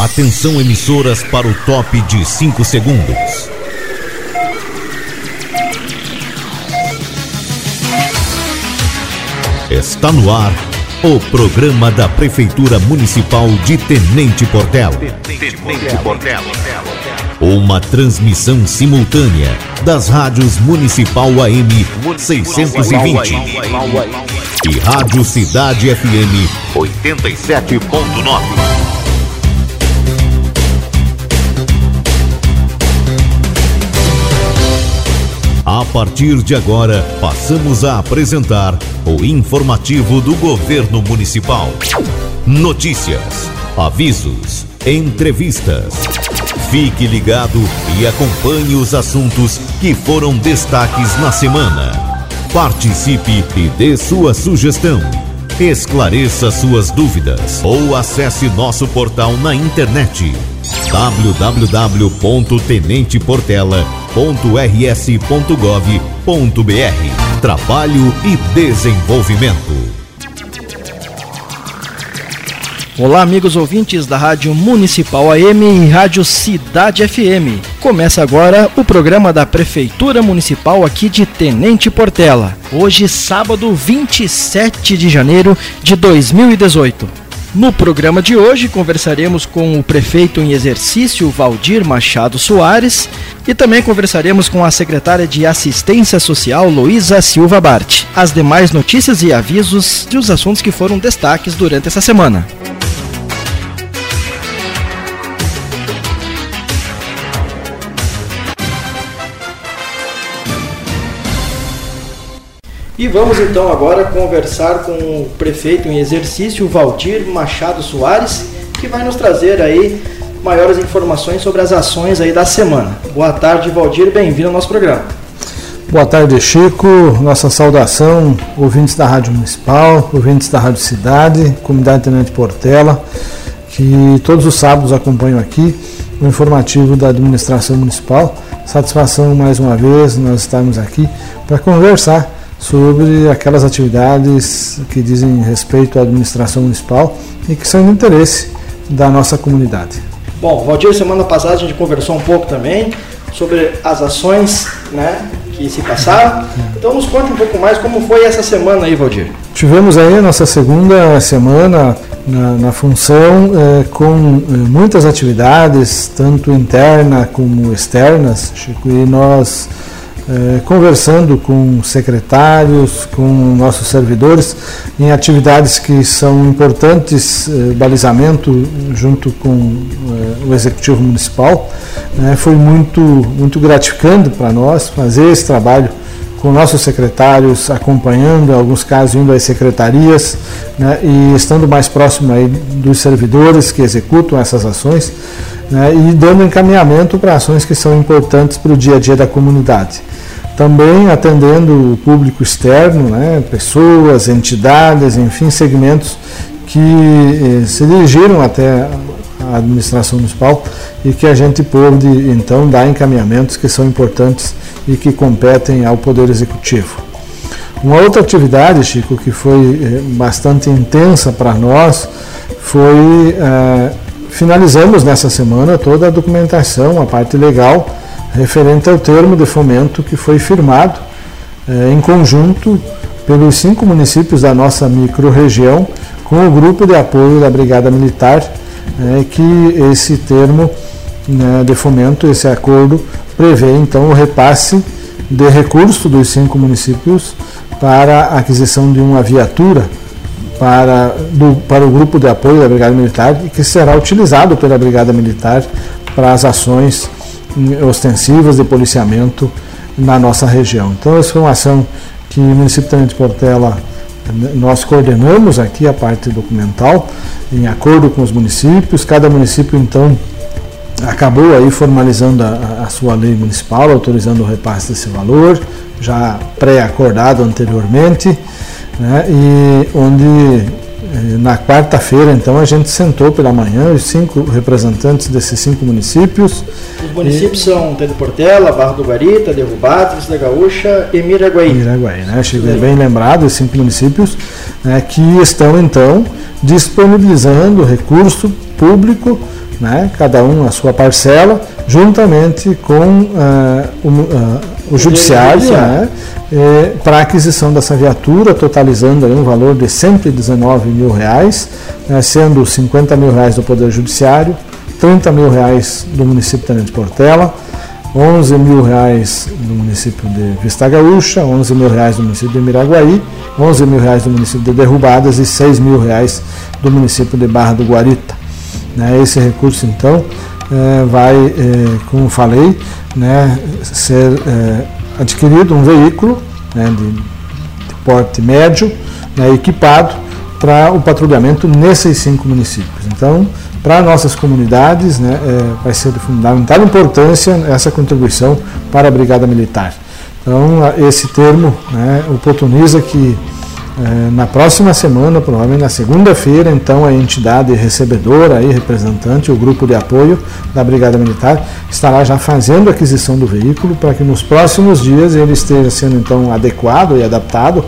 Atenção, emissoras, para o top de 5 segundos. Está no ar o programa da Prefeitura Municipal de Tenente Portela. Uma transmissão simultânea das rádios Municipal AM 620 e Rádio Cidade FM 87.9. A partir de agora, passamos a apresentar o informativo do Governo Municipal. Notícias, avisos, entrevistas. Fique ligado e acompanhe os assuntos que foram destaques na semana. Participe e dê sua sugestão. Esclareça suas dúvidas ou acesse nosso portal na internet www.tenenteportela.rs.gov.br. Trabalho e desenvolvimento. Olá, amigos ouvintes da Rádio Municipal AM e Rádio Cidade FM. Começa agora o programa da Prefeitura Municipal aqui de Tenente Portela. Hoje, sábado, 27 de janeiro de 2018. No programa de hoje, conversaremos com o prefeito em exercício, Valdir Machado Soares, e também conversaremos com a secretária de Assistência Social, Luísa Silva Bart. As demais notícias e avisos dos assuntos que foram destaques durante essa semana. E vamos então agora conversar com o prefeito em exercício, Valdir Machado Soares, que vai nos trazer aí maiores informações sobre as ações aí da semana. Boa tarde, Valdir, bem-vindo ao nosso programa. Boa tarde, Chico, nossa saudação, ouvintes da Rádio Municipal, ouvintes da Rádio Cidade, comunidade Tenente Portela, que todos os sábados acompanham aqui o informativo da administração municipal. Satisfação mais uma vez nós estarmos aqui para conversar sobre aquelas atividades que dizem respeito à administração municipal e que são de interesse da nossa comunidade. Bom, Valdir, semana passada a gente conversou um pouco também sobre as ações, que se passaram. Então nos conte um pouco mais como foi essa semana aí, Valdir. Tivemos aí a nossa segunda semana na função com muitas atividades, tanto internas como externas, Chico, e nós conversando com secretários, com nossos servidores, em atividades que são importantes, balizamento junto com o Executivo Municipal. Foi muito gratificante para nós fazer esse trabalho com nossos secretários, acompanhando, em alguns casos indo às secretarias, e estando mais próximo aí dos servidores que executam essas ações, e dando encaminhamento para ações que são importantes para o dia a dia da comunidade. Também atendendo o público externo, pessoas, entidades, enfim, segmentos que se dirigiram até a administração municipal e que a gente pôde, então, dar encaminhamentos que são importantes e que competem ao Poder Executivo. Uma outra atividade, Chico, que foi bastante intensa para nós, foi finalizamos nessa semana toda a documentação, a parte legal, referente ao termo de fomento que foi firmado em conjunto pelos 5 municípios da nossa microrregião com o grupo de apoio da Brigada Militar, que esse termo de fomento, esse acordo, prevê então o repasse de recurso dos 5 municípios para a aquisição de uma viatura para o grupo de apoio da Brigada Militar e que será utilizado pela Brigada Militar para as ações ostensivas de policiamento na nossa região. Então, essa foi uma ação que o município de Tenente Portela, nós coordenamos aqui a parte documental, em acordo com os municípios. Cada município, então, acabou aí formalizando a sua lei municipal, autorizando o repasse desse valor, já pré-acordado anteriormente, e onde na quarta-feira, então, a gente sentou pela manhã os 5 representantes desses 5 municípios. Os municípios são Tenente Portela, Barra do Guarita, Derrubados, Vista Gaúcha e Miraguaí. Miraguaí, Cheguei bem lembrado, os 5 municípios que estão, então, disponibilizando recurso público né, cada um a sua parcela, juntamente com o judiciário, né, para a aquisição dessa viatura, totalizando aí um valor de R$119 mil, né, sendo R$50 mil do Poder Judiciário, R$30 mil do município de Tenente Portela, R$11 mil do município de Vista Gaúcha, R$11 mil do município de Miraguaí, R$11 mil do município de Derrubadas e R$6 mil do município de Barra do Guarita. Né, esse recurso, então, vai, como falei, né, ser adquirido um veículo, né, de porte médio, né, equipado para o patrulhamento nesses 5 municípios. Então, para nossas comunidades, né, vai ser de fundamental importância essa contribuição para a Brigada Militar. Então, esse termo, né, oportuniza que na próxima semana, provavelmente na segunda-feira, então a entidade recebedora, aí, representante, o grupo de apoio da Brigada Militar, estará já fazendo a aquisição do veículo para que nos próximos dias ele esteja sendo então adequado e adaptado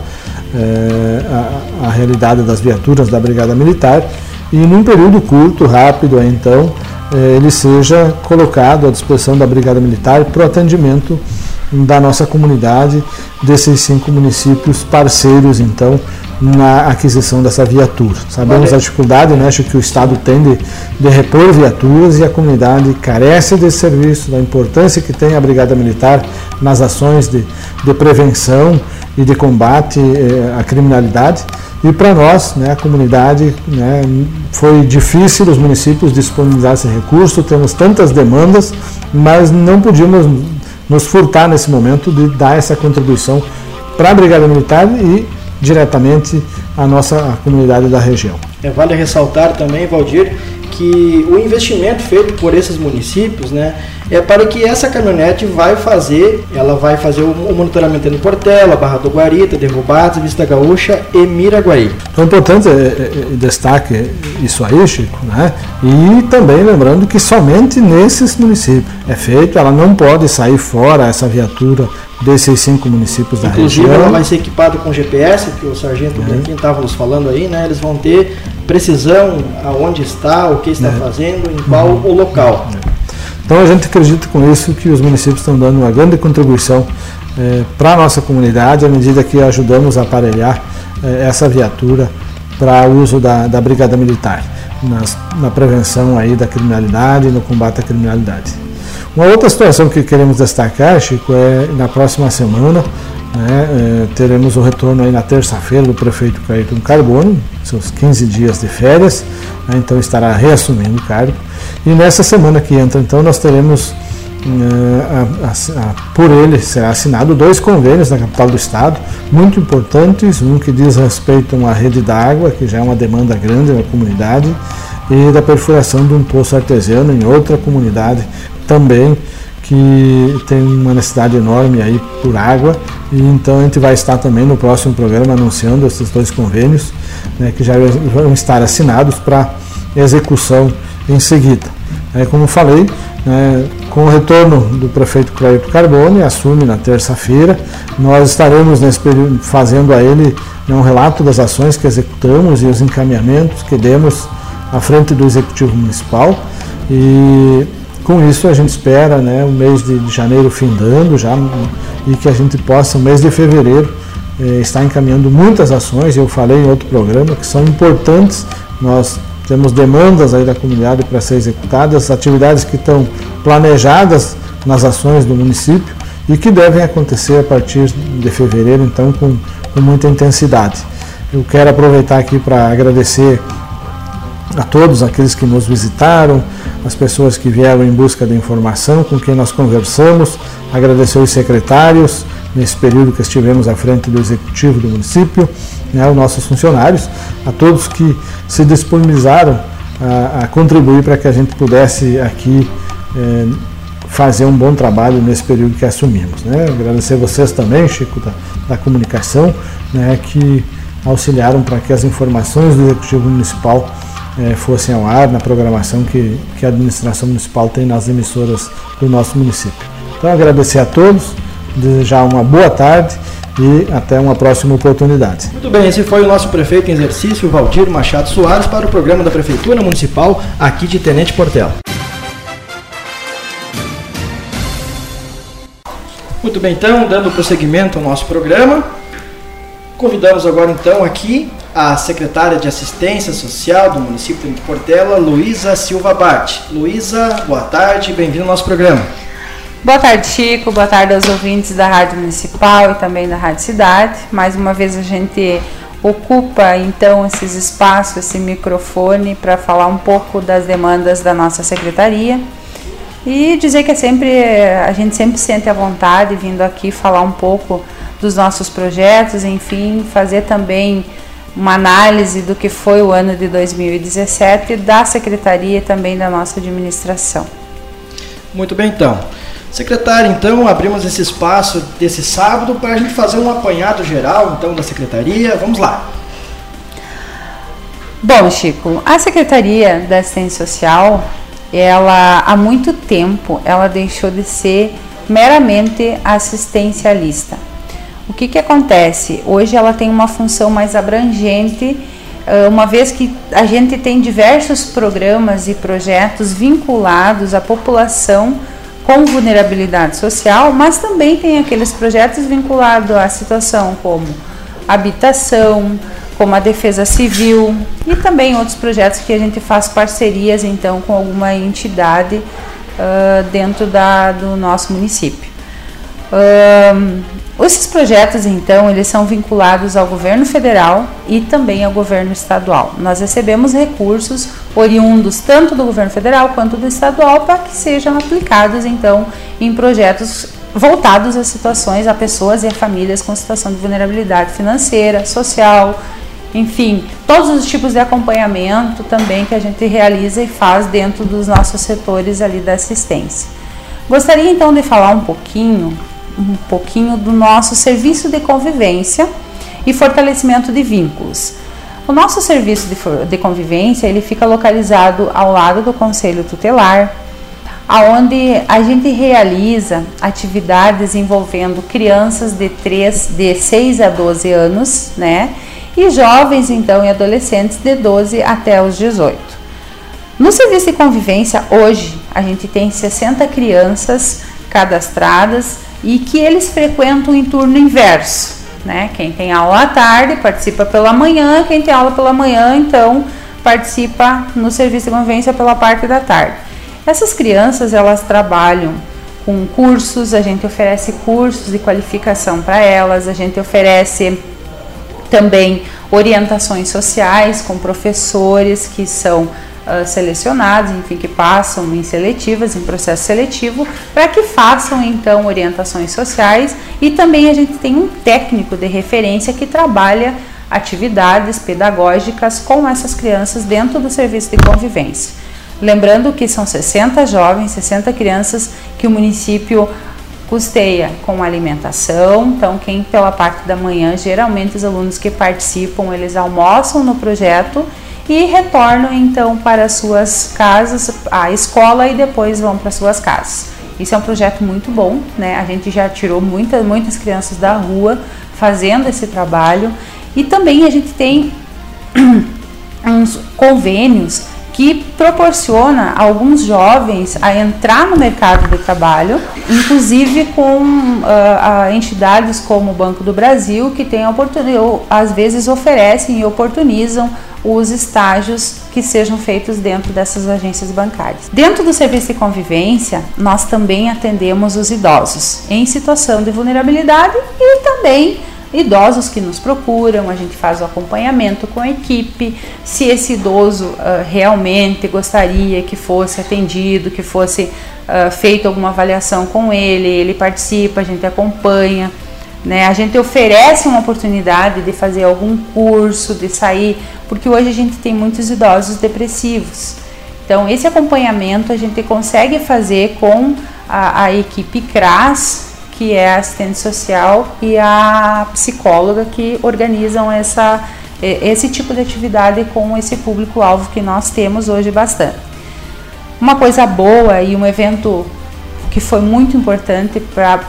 à realidade das viaturas da Brigada Militar e num período curto, rápido, então ele seja colocado à disposição da Brigada Militar para o atendimento da nossa comunidade, desses 5 municípios parceiros, então, na aquisição dessa viatura. Sabemos a dificuldade, né, que o Estado tem de repor viaturas e a comunidade carece desse serviço, da importância que tem a Brigada Militar nas ações de prevenção e de combate à criminalidade. E para nós, né, a comunidade, né, foi difícil os municípios disponibilizar esse recurso, temos tantas demandas, mas não podíamos nos furtar nesse momento de dar essa contribuição para a Brigada Militar e diretamente à nossa comunidade da região. Vale ressaltar também, Valdir, que o investimento feito por esses municípios, né, é para que essa caminhonete vai fazer o monitoramento em Portela, Barra do Guarita, Derrubadas, Vista Gaúcha e Miraguaí. Então é importante destaque isso aí, Chico, né? E também lembrando que somente nesses municípios é feito, ela não pode sair fora essa viatura desses 5 municípios da região. Inclusive ela vai ser equipada com GPS, que o sargento Blanquim estava nos falando aí, né? Eles vão ter precisão aonde está, o que está fazendo, em qual o local. Então a gente acredita com isso que os municípios estão dando uma grande contribuição para a nossa comunidade, à medida que ajudamos a aparelhar essa viatura para uso da Brigada Militar, na prevenção aí da criminalidade e no combate à criminalidade. Uma outra situação que queremos destacar, Chico, é na próxima semana, né, teremos o retorno aí na terça-feira do prefeito Clayton Carbone, seus 15 dias de férias, né, então estará reassumindo o cargo. E nessa semana que entra, então, nós teremos, por ele, será assinado 2 convênios na capital do estado, muito importantes, um que diz respeito a uma rede d'água, que já é uma demanda grande na comunidade, e da perfuração de um poço artesiano em outra comunidade também, que tem uma necessidade enorme aí por água, e então a gente vai estar também no próximo programa anunciando esses 2 convênios, né, que já vão estar assinados para execução em seguida. Como falei, com o retorno do prefeito Clayton Carbone, assume na terça-feira, nós estaremos nesse período fazendo a ele um relato das ações que executamos e os encaminhamentos que demos à frente do Executivo Municipal, e com isso a gente espera, né, o mês de janeiro findando já, e que a gente possa, no mês de fevereiro, estar encaminhando muitas ações. Eu falei em outro programa que são importantes, nós temos demandas aí da comunidade para ser executadas, atividades que estão planejadas nas ações do município e que devem acontecer a partir de fevereiro, então, com muita intensidade. Eu quero aproveitar aqui para agradecer a todos aqueles que nos visitaram, as pessoas que vieram em busca de informação, com quem nós conversamos, agradecer os secretários nesse período que estivemos à frente do Executivo do município, né, os nossos funcionários, a todos que se disponibilizaram a contribuir para que a gente pudesse aqui fazer um bom trabalho nesse período que assumimos. Né. Agradecer vocês também, Chico, da comunicação, né, que auxiliaram para que as informações do Executivo Municipal fossem ao ar na programação que a administração municipal tem nas emissoras do nosso município. Então, agradecer a todos, desejar uma boa tarde e até uma próxima oportunidade. Muito bem, esse foi o nosso prefeito em exercício, Valdir Machado Soares, para o programa da Prefeitura Municipal aqui de Tenente Portela. Muito bem, então, dando prosseguimento ao nosso programa, convidamos agora então aqui a secretária de Assistência Social do município de Portela, Luísa Silva Bart. Luísa, boa tarde, bem-vinda ao nosso programa. Boa tarde, Chico, boa tarde aos ouvintes da Rádio Municipal e também da Rádio Cidade. Mais uma vez a gente ocupa então esses espaços, esse microfone para falar um pouco das demandas da nossa secretaria e dizer que a gente sempre sente à vontade vindo aqui falar um pouco dos nossos projetos, enfim, fazer também uma análise do que foi o ano de 2017 da secretaria e também da nossa administração. Muito bem, então. Secretária, então, abrimos esse espaço desse sábado para a gente fazer um apanhado geral, então, da Secretaria. Vamos lá. Bom, Chico, a Secretaria da Assistência Social, ela, há muito tempo, ela deixou de ser meramente assistencialista. O que acontece? Hoje ela tem uma função mais abrangente, uma vez que a gente tem diversos programas e projetos vinculados à população com vulnerabilidade social, mas também tem aqueles projetos vinculados à situação como habitação, como a defesa civil e também outros projetos que a gente faz parcerias então com alguma entidade dentro do nosso município. Esses projetos então eles são vinculados ao governo federal e também ao governo estadual. Nós recebemos recursos oriundos tanto do governo federal quanto do estadual para que sejam aplicados então em projetos voltados a situações, a pessoas e a famílias com situação de vulnerabilidade financeira, social, enfim, todos os tipos de acompanhamento também que a gente realiza e faz dentro dos nossos setores ali da assistência. Gostaria então de falar um pouquinho do nosso serviço de convivência e fortalecimento de vínculos. O nosso serviço de convivência ele fica localizado ao lado do Conselho Tutelar, onde a gente realiza atividades envolvendo crianças de 6 a 12 anos, né? E jovens então e adolescentes de 12 até os 18. No serviço de convivência hoje a gente tem 60 crianças cadastradas e que eles frequentam em turno inverso, né? Quem tem aula à tarde participa pela manhã, quem tem aula pela manhã, então participa no serviço de convivência pela parte da tarde. Essas crianças, elas trabalham com cursos, a gente oferece cursos de qualificação para elas, a gente oferece também orientações sociais com professores que são selecionados, enfim, que passam em seletivas, em processo seletivo, para que façam então orientações sociais e também a gente tem um técnico de referência que trabalha atividades pedagógicas com essas crianças dentro do serviço de convivência. Lembrando que são 60 jovens, 60 crianças que o município custeia com alimentação, então quem pela parte da manhã, geralmente os alunos que participam, eles almoçam no projeto e retornam então para as suas casas, a escola, e depois vão para as suas casas. Isso é um projeto muito bom, né? A gente já tirou muitas crianças da rua fazendo esse trabalho e também a gente tem uns convênios que proporciona a alguns jovens a entrar no mercado de trabalho, inclusive com entidades como o Banco do Brasil, que tem às vezes oferecem e oportunizam os estágios que sejam feitos dentro dessas agências bancárias. Dentro do serviço de convivência, nós também atendemos os idosos em situação de vulnerabilidade e também idosos que nos procuram, a gente faz o acompanhamento com a equipe, se esse idoso realmente gostaria que fosse atendido, que fosse feita alguma avaliação com ele participa, a gente acompanha, né? A gente oferece uma oportunidade de fazer algum curso, de sair, porque hoje a gente tem muitos idosos depressivos. Então esse acompanhamento a gente consegue fazer com a equipe CRAS, que é a assistente social, e a psicóloga, que organizam esse tipo de atividade com esse público-alvo que nós temos hoje bastante. Uma coisa boa e um evento que foi muito importante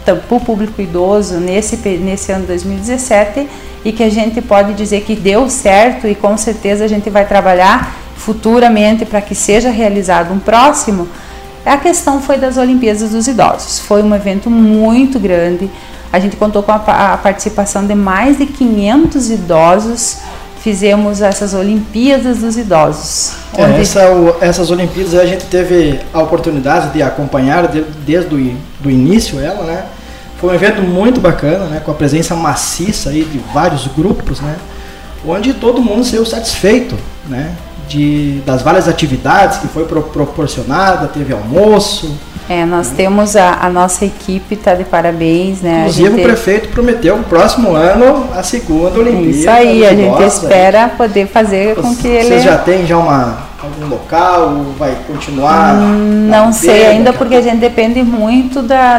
para o público idoso nesse ano 2017 e que a gente pode dizer que deu certo e com certeza a gente vai trabalhar futuramente para que seja realizado um próximo. A questão foi das Olimpíadas dos Idosos. Foi um evento muito grande. A gente contou com a participação de mais de 500 idosos. Fizemos essas Olimpíadas dos Idosos. Essas Olimpíadas a gente teve a oportunidade de acompanhar desde o início ela, né? Foi um evento muito bacana, né? Com a presença maciça aí de vários grupos, né? Onde todo mundo saiu satisfeito, né? Das várias atividades que foi proporcionada, teve almoço. Nós temos a nossa equipe, está de parabéns, né? Inclusive o prefeito prometeu no próximo ano a segunda Olimpíada. Isso aí, a gente espera poder fazer com que ele... Vocês já têm algum local, vai continuar? Não sei ainda, porque a gente depende muito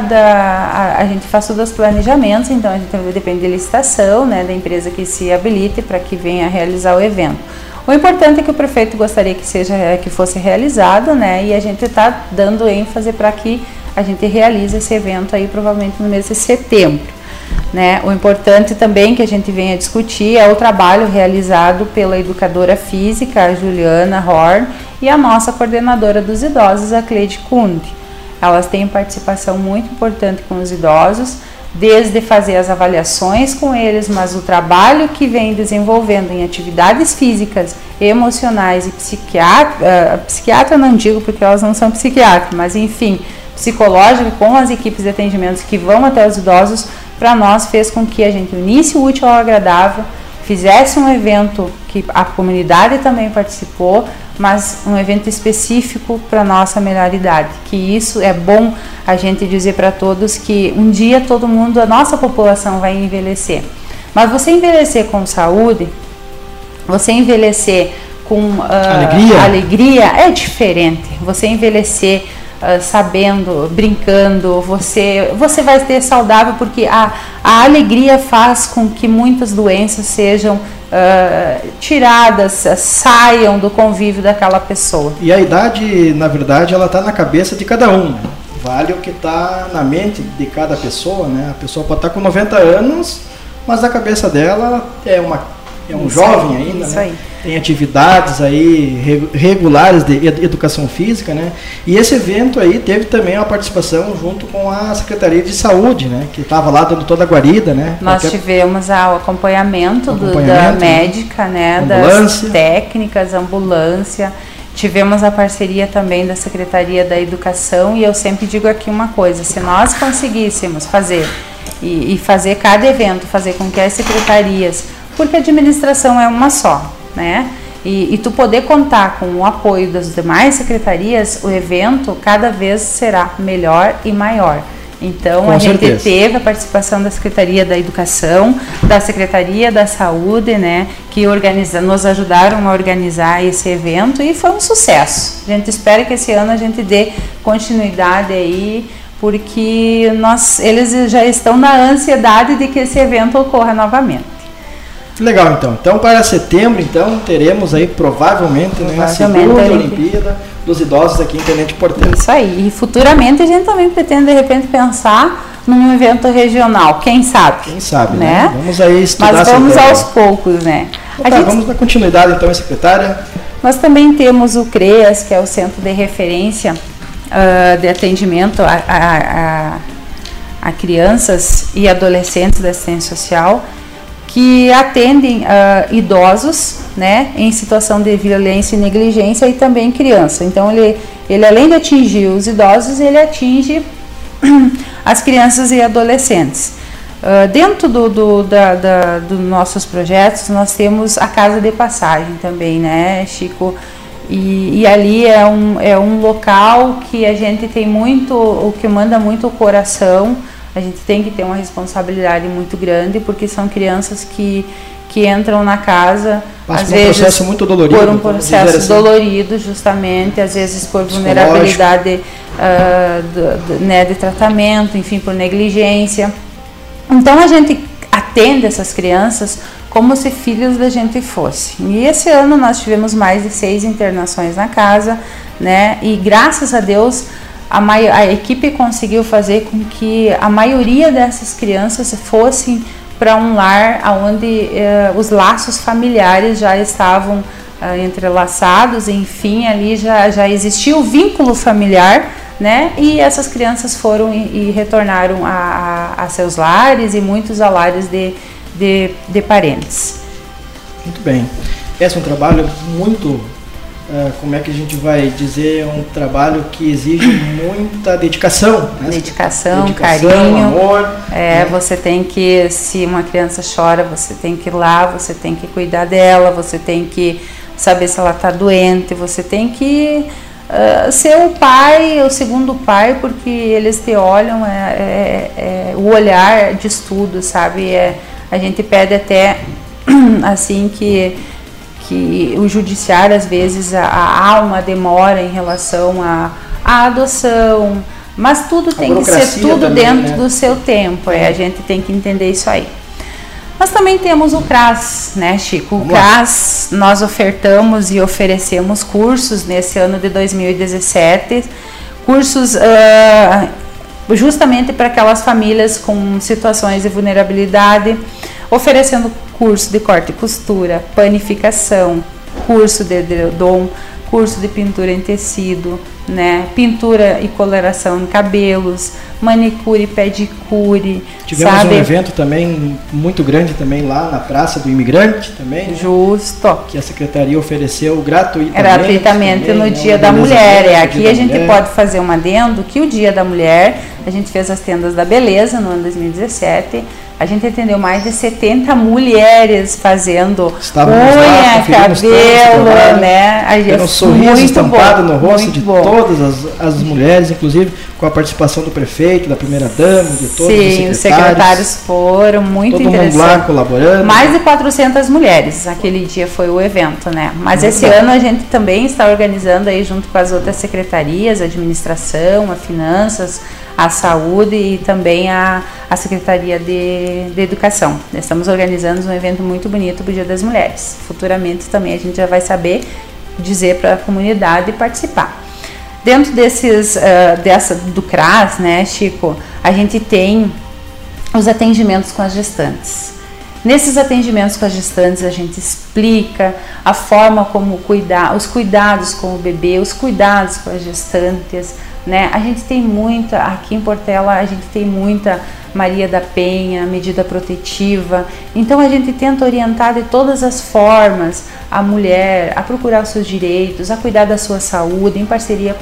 a gente faz todos os planejamentos, então a gente depende da licitação, né, da empresa que se habilite para que venha realizar o evento. O importante é que o prefeito gostaria que fosse realizado, né? E a gente está dando ênfase para que a gente realize esse evento aí provavelmente no mês de setembro, né? O importante também que a gente venha discutir é o trabalho realizado pela educadora física, a Juliana Horn, e a nossa coordenadora dos idosos, a Cleide Kundi. Elas têm participação muito importante com os idosos, desde fazer as avaliações com eles, mas o trabalho que vem desenvolvendo em atividades físicas, emocionais e psiquiatra não digo porque elas não são psiquiatras, mas enfim, psicológica com as equipes de atendimentos que vão até os idosos, para nós fez com que a gente unisse o útil ao agradável, fizesse um evento que a comunidade também participou, mas um evento específico para a nossa melhor idade, que isso é bom a gente dizer para todos que um dia todo mundo, a nossa população vai envelhecer, mas você envelhecer com saúde, você envelhecer com alegria é diferente, você envelhecer sabendo, brincando, você vai ter saudável, porque a alegria faz com que muitas doenças sejam tiradas, saiam do convívio daquela pessoa. E a idade, na verdade, ela está na cabeça de cada um, né? Vale o que está na mente de cada pessoa, né? A pessoa pode estar com 90 anos, mas a cabeça dela é um jovem ainda, né? Tem atividades aí regulares de educação física, né? E esse evento aí teve também uma participação junto com a Secretaria de Saúde, né? Que estava lá dando toda a guarida, né? Nós tivemos o acompanhamento da médica, né? Das técnicas, ambulância. Tivemos a parceria também da Secretaria da Educação, e eu sempre digo aqui uma coisa: se nós conseguíssemos fazer e fazer cada evento, fazer com que as secretarias, porque a administração é uma só, né? E tu poder contar com o apoio das demais secretarias, o evento cada vez será melhor e maior. Então, a gente teve a participação da Secretaria da Educação, da Secretaria da Saúde, né, que nos ajudaram a organizar esse evento, e foi um sucesso. A gente espera que esse ano a gente dê continuidade aí, porque eles já estão na ansiedade de que esse evento ocorra novamente. Legal, então. Então, para setembro, teremos aí provavelmente a segunda Olimpíada dos Idosos aqui em Tenente Portela. Isso aí. E futuramente a gente também pretende, de repente, pensar num evento regional. Quem sabe? Quem sabe, né? Vamos aí estudar. Mas vamos aos poucos, né? Vamos dar continuidade, então, secretária. Nós também temos o CREAS, que é o Centro de Referência de Atendimento a crianças e adolescentes da assistência social, que atendem idosos, né, em situação de violência e negligência, e também criança. Então, ele além de atingir os idosos, ele atinge as crianças e adolescentes. Dentro dos nossos projetos, nós temos a Casa de Passagem também, né, Chico? E ali é um local que a gente tem muito, o que manda muito o coração. A gente tem que ter uma responsabilidade muito grande, porque são crianças que entram na casa, às vezes, processo muito dolorido, por um processo dolorido, justamente, às vezes por vulnerabilidade de tratamento, enfim, por negligência. Então a gente atende essas crianças como se filhos da gente fossem. E esse ano nós tivemos mais de 6 internações na casa, né? E graças a Deus a equipe conseguiu fazer com que a maioria dessas crianças fossem para um lar onde os laços familiares já estavam entrelaçados, enfim, ali já existia o vínculo familiar, né? E essas crianças foram e retornaram a seus lares e muitos a lares de parentes. Muito bem. Esse é um trabalho muito, como é que a gente vai dizer, um trabalho que exige muita dedicação. Né? Dedicação, carinho. Amor. Né? Você tem que, se uma criança chora, você tem que ir lá, você tem que cuidar dela, você tem que saber se ela está doente, você tem que ser o pai, o segundo pai, porque eles te olham, o olhar de estudo, sabe? A gente pede até assim que o judiciário, às vezes, há uma demora em relação à adoção, mas tudo tem que ser tudo também, dentro, né, do seu tempo, a gente tem que entender isso aí. Nós também temos o CRAS, né, Chico? O CRAS, nós ofertamos e oferecemos cursos nesse ano de 2017, cursos justamente para aquelas famílias com situações de vulnerabilidade, oferecendo curso de corte e costura, panificação, curso de edredom, curso de pintura em tecido, né, pintura e coloração em cabelos, manicure e pedicure. Tivemos um evento também muito grande também lá na Praça do Imigrante também, né? Justo. Que a Secretaria ofereceu gratuitamente também, no Dia da Mulher. Aqui a gente pode fazer um adendo que o Dia da Mulher, a gente fez as tendas da beleza no ano 2017. A gente atendeu mais de 70 mulheres fazendo unha, cabelo, né? Um sorriso estampado no rosto de todas as mulheres, inclusive com a participação do prefeito, da primeira-dama, de todos os secretários. Sim, os secretários foram muito interessantes. Todo mundo lá colaborando. Mais de 400 mulheres, aquele dia foi o evento, né? Mas muito esse ano a gente também está organizando aí junto com as outras secretarias, a administração, a finanças, a saúde e também a Secretaria de Educação. Estamos organizando um evento muito bonito para o Dia das Mulheres. Futuramente também a gente já vai saber dizer para a comunidade participar. Dentro do CRAS, né, Chico, a gente tem os atendimentos com as gestantes. Nesses atendimentos com as gestantes a gente explica a forma como cuidar, os cuidados com o bebê, os cuidados com as gestantes, né? A gente tem muita, aqui em Portela a gente tem muita Maria da Penha, medida protetiva, então a gente tenta orientar de todas as formas a mulher a procurar os seus direitos, a cuidar da sua saúde, em parceria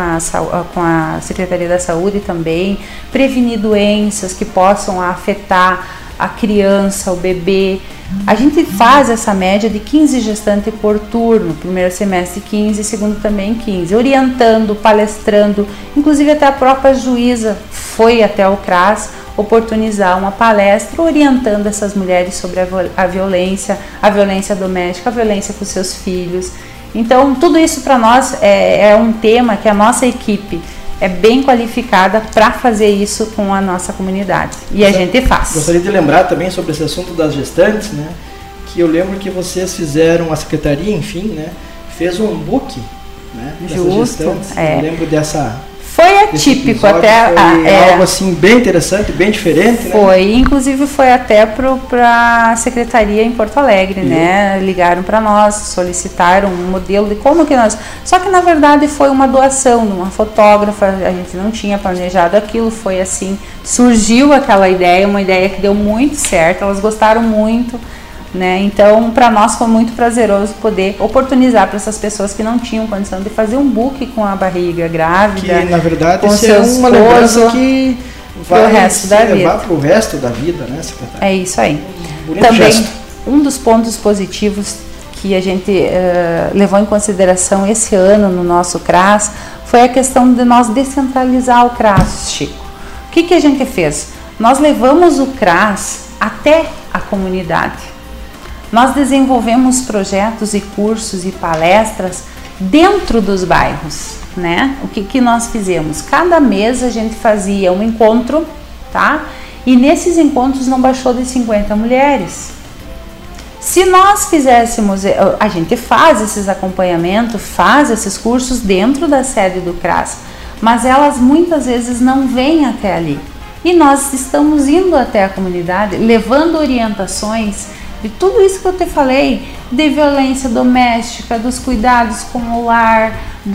com a Secretaria da Saúde também, prevenir doenças que possam afetar a criança, o bebê. A gente faz essa média de 15 gestantes por turno, primeiro semestre 15, segundo também 15, orientando, palestrando, inclusive até a própria juíza foi até o CRAS oportunizar uma palestra orientando essas mulheres sobre a violência doméstica, a violência com seus filhos. Então, tudo isso para nós é um tema que a nossa equipe é bem qualificada para fazer isso com a nossa comunidade. E a gente faz. Gostaria de lembrar também sobre esse assunto das gestantes, né? Que eu lembro que vocês fizeram, a secretaria, enfim, né? Fez um book, né? Justo. Eu lembro dessa... Foi atípico até. Foi algo assim bem interessante, bem diferente, foi, né? Inclusive foi até para a secretaria em Porto Alegre, né? Ligaram para nós, solicitaram um modelo de como que nós... Só que na verdade foi uma doação de uma fotógrafa, a gente não tinha planejado aquilo, foi assim, surgiu aquela ideia, uma ideia que deu muito certo, elas gostaram muito, né? Então, para nós foi muito prazeroso poder oportunizar para essas pessoas que não tinham condição de fazer um book com a barriga grávida, que na verdade com seu uma lembrança que vai pro resto da vida. Para o resto da vida, né, secretária? É isso aí. Bonito também gesto. Um dos pontos positivos que a gente levou em consideração esse ano no nosso CRAS foi a questão de nós descentralizar o CRAS, Chico. O que a gente fez? Nós levamos o CRAS até a comunidade. Nós desenvolvemos projetos e cursos e palestras dentro dos bairros, né? O que nós fizemos? Cada mês a gente fazia um encontro, tá? E nesses encontros não baixou de 50 mulheres. Se nós fizéssemos, a gente faz esses acompanhamentos, faz esses cursos dentro da sede do CRAS, mas elas muitas vezes não vêm até ali. E nós estamos indo até a comunidade, levando orientações de tudo isso que eu te falei, de violência doméstica, dos cuidados com o lar,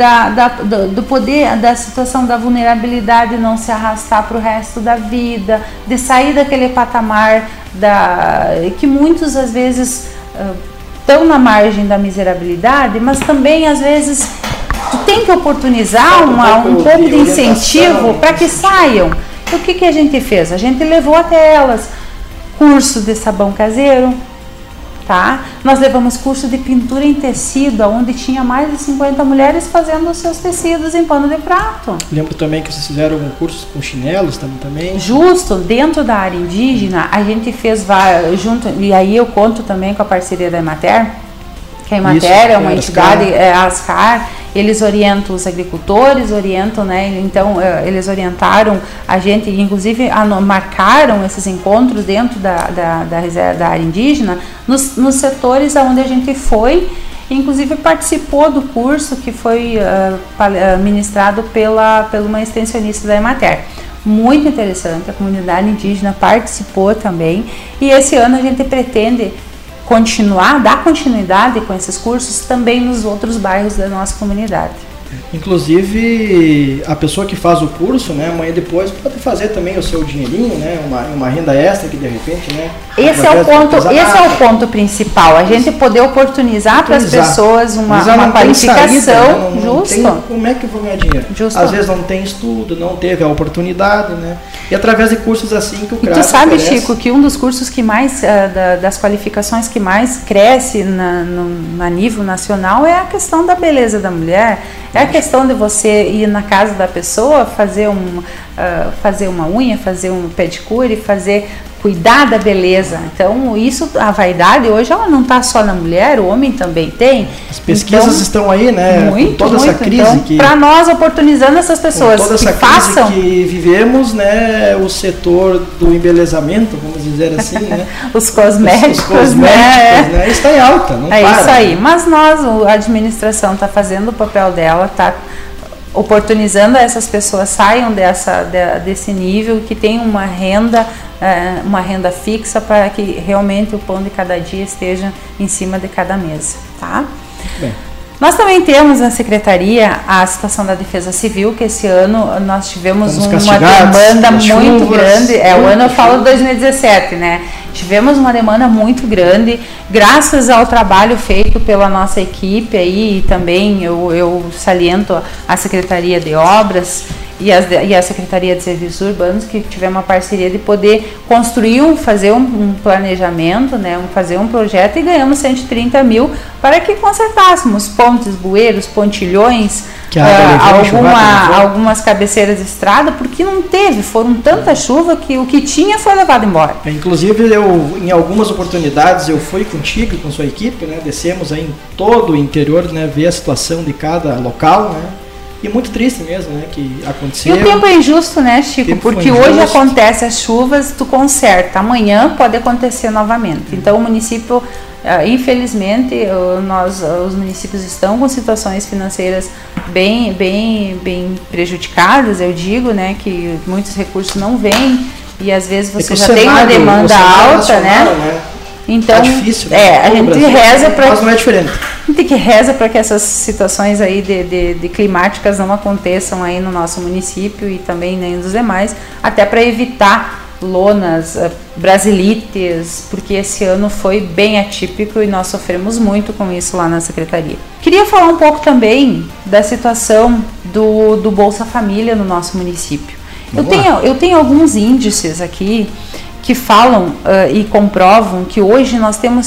do poder, da situação da vulnerabilidade não se arrastar para o resto da vida, de sair daquele patamar que muitos às vezes estão na margem da miserabilidade, mas também às vezes tu tem que oportunizar um pouco de incentivo para que saiam. O que a gente fez? A gente levou até elas curso de sabão caseiro, tá? Nós levamos curso de pintura em tecido, onde tinha mais de 50 mulheres fazendo os seus tecidos em pano de prato. Lembro também que vocês fizeram um curso com chinelos também. Justo, dentro da área indígena, a gente fez junto, e aí eu conto também com a parceria da Emater, que a Emater é uma entidade, a Ascar, eles orientam os agricultores, orientam, né? Então eles orientaram a gente, inclusive marcaram esses encontros dentro da área indígena, nos setores onde a gente foi, inclusive participou do curso que foi ministrado por uma extensionista da Emater. Muito interessante, a comunidade indígena participou também, e esse ano a gente pretende dar continuidade com esses cursos também nos outros bairros da nossa comunidade. Inclusive, a pessoa que faz o curso, né, amanhã depois pode fazer também o seu dinheirinho, né, uma renda extra que de repente, né. Esse é o ponto principal, a gente poder oportunizar para as pessoas uma qualificação. Saída, né, justo. Como é que eu vou ganhar dinheiro? Justo. Às vezes não tem estudo, não teve a oportunidade, né. E através de cursos assim que o CRAS tu sabe, oferece. Chico, que um dos cursos que mais, das qualificações que mais cresce a nível nacional é a questão da beleza da mulher. É a questão de você ir na casa da pessoa, fazer uma unha, fazer um pedicure, cuidar da beleza. Então, a vaidade hoje ela não está só na mulher, o homem também tem. As pesquisas estão aí, né? Muito, toda muito. Essa crise então, para nós, oportunizando essas pessoas toda essa façam. Crise que vivemos, né? O setor do embelezamento, vamos dizer assim, né? Os cosméticos, né? Está em alta, não para. Isso aí. Mas a administração está fazendo o papel dela, está oportunizando essas pessoas saiam desse nível, que tenham uma renda fixa para que realmente o pão de cada dia esteja em cima de cada mesa, tá? Bem. Nós também temos na Secretaria a situação da Defesa Civil, que esse ano nós tivemos uma demanda muito grande. O ano eu falo de 2017, né? Tivemos uma demanda muito grande, graças ao trabalho feito pela nossa equipe aí, e também eu saliento a Secretaria de Obras e a Secretaria de Serviços Urbanos, que tivemos uma parceria de poder fazer um planejamento, né, fazer um projeto, e ganhamos 130 mil para que consertássemos pontes, bueiros, pontilhões, algumas cabeceiras de estrada, porque foram tanta chuva que o que tinha foi levado embora. Inclusive, em algumas oportunidades, eu fui contigo, com sua equipe, né, descemos aí em todo o interior, né, ver a situação de cada local, né. E muito triste mesmo, né, que aconteceu. E o tempo é injusto, né, Chico? Porque hoje acontece as chuvas, tu conserta, amanhã pode acontecer novamente. Então o município, infelizmente, os municípios estão com situações financeiras bem prejudicadas, eu digo, né, que muitos recursos não vêm, e às vezes você já tem uma demanda alta, né? Então, tá difícil, né? A gente reza para. Mas não é diferente. A gente que reza para que essas situações aí de climáticas não aconteçam aí no nosso município e também nem nos demais, até para evitar lonas, brasilites, porque esse ano foi bem atípico e nós sofremos muito com isso lá na Secretaria. Queria falar um pouco também da situação do Bolsa Família no nosso município. Eu tenho alguns índices aqui que falam e comprovam que hoje nós temos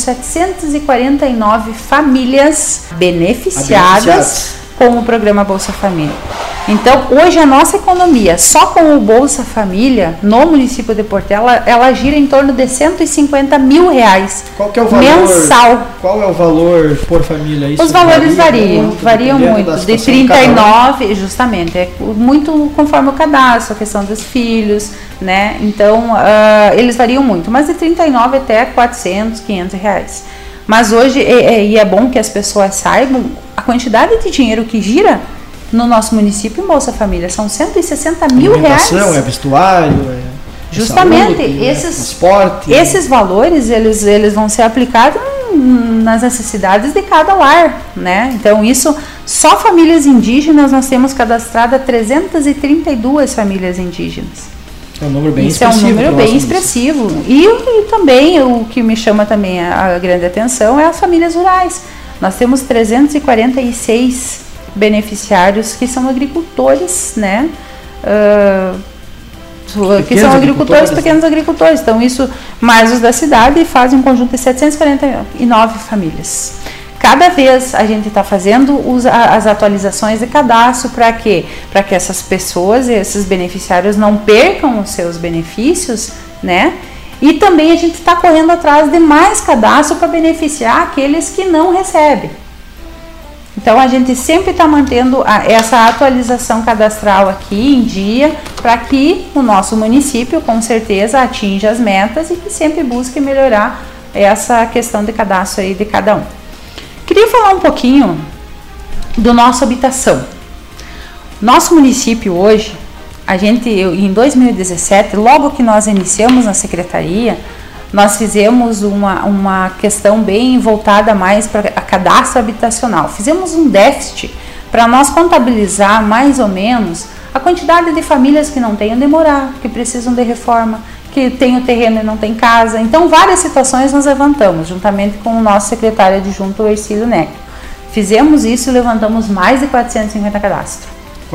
749 famílias beneficiadas com o programa Bolsa Família. Então, hoje a nossa economia, só com o Bolsa Família, no município de Portela, ela gira em torno de 150 mil reais. Qual que é o valor, mensal. Qual é o valor por família? Isso os valores variam muito. De 39, justamente, é muito conforme o cadastro, a questão dos filhos, né? Então, eles variam muito, mas de 39 até 400, 500 reais. Mas hoje, e é bom que as pessoas saibam, a quantidade de dinheiro que gira no nosso município em Bolsa Família. São 160 mil reais. É vestuário, justamente, saúde, transporte. Esses valores, eles vão ser aplicados nas necessidades de cada lar, né? Então, isso, só famílias indígenas, nós temos cadastrado 332 famílias indígenas. É um número bem Isso expressivo. É um número bem expressivo. E também, o que me chama também a grande atenção é as famílias rurais. Nós temos 346 beneficiários que são agricultores, né? Que são agricultores, pequenos agricultores. Então, isso, mais os da cidade, fazem um conjunto de 749 famílias. Cada vez a gente está fazendo as atualizações de cadastro para quê? Para que essas pessoas, esses beneficiários não percam os seus benefícios, né? E também a gente está correndo atrás de mais cadastro para beneficiar aqueles que não recebem. Então, a gente sempre está mantendo essa atualização cadastral aqui em dia para que o nosso município, com certeza, atinja as metas e que sempre busque melhorar essa questão de cadastro aí de cada um. Queria falar um pouquinho do nosso habitação. Nosso município hoje, em 2017, logo que nós iniciamos na secretaria, nós fizemos uma questão bem voltada mais para cadastro habitacional. Fizemos um déficit para nós contabilizar mais ou menos a quantidade de famílias que não têm onde morar, que precisam de reforma, que tem o terreno e não tem casa. Então, várias situações nós levantamos, juntamente com o nosso secretário adjunto, o Ercílio Neco. Fizemos isso e levantamos mais de 450 cadastros.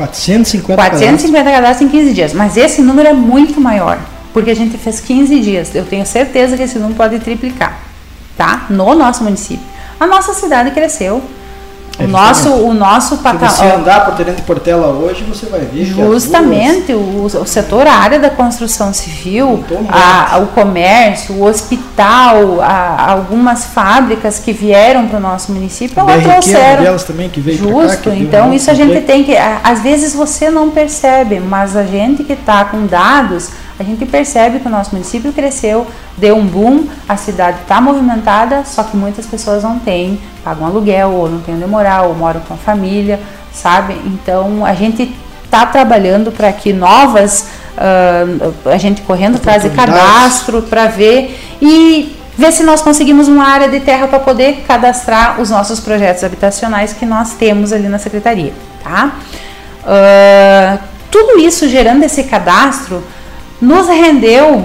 450 cadastros em 15 dias, mas esse número é muito maior, porque a gente fez 15 dias. Eu tenho certeza que esse número pode triplicar, tá? No nosso município. A nossa cidade cresceu. O nosso patamar. Se você andar por Tenente Portela hoje, você vai ver justamente o setor, a área da construção civil, o comércio, o hospital, algumas fábricas que vieram para o nosso município, elas trouxeram. Delas também que veio justo, cá, então isso a gente tem que, às vezes você não percebe, mas a gente que está com dados, a gente percebe que o nosso município cresceu, deu um boom, a cidade está movimentada, só que muitas pessoas não têm, pagam aluguel, ou não têm onde morar, ou moram com a família, sabe? Então, a gente está trabalhando para que novas, a gente correndo atrás de cadastro, para ver se nós conseguimos uma área de terra para poder cadastrar os nossos projetos habitacionais que nós temos ali na secretaria, tá? Tudo isso gerando esse cadastro, nos rendeu